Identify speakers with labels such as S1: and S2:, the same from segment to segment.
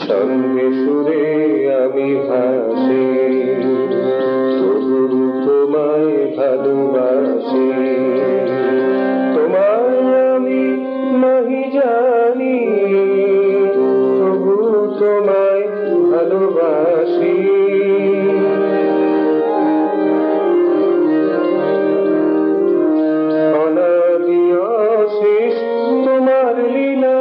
S1: সঙ্গে সুরে আমি ভাসি, তবু তোমায় ভালোবাসি। তোমায় আমি নাহি জানি, তবু তোমায় ভালোবাসি। অনাদি অশেষ তোমার লীলা,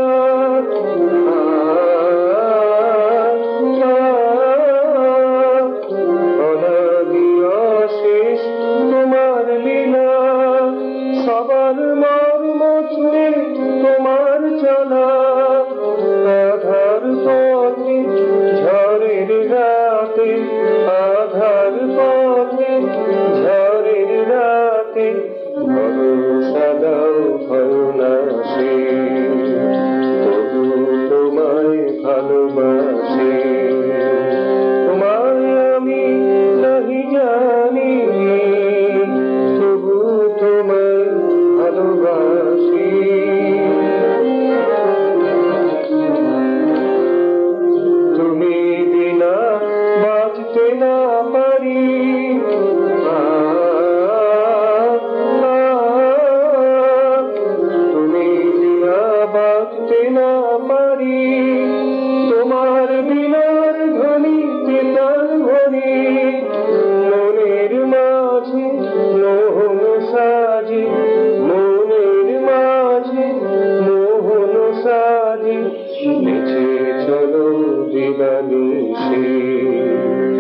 S1: অনাদি অশেষ তোমার লীলা। সবার মর্ম ছুঁয়ে তোমার চলা, আধার পথে ঝড়ের রাতে, আধার পথে ঝড়ের রাতে ভরসা দাও ভরনাশে, তবু তোমায় ভালোবাসি। তোমায় আমি নাহি জানি, তবু তোমায় ভালোবাসি। তুমি বিনা বাঁচতে না পারি, তুমি বিনা বাঁচতে না পারি। তোমার বিনার ধ্বনিতে তার ধ্বনি, মনের মাঝে মোহন সাজে, মনের মাঝে মোহন সাজে। নেচে চলো দিবানিশি,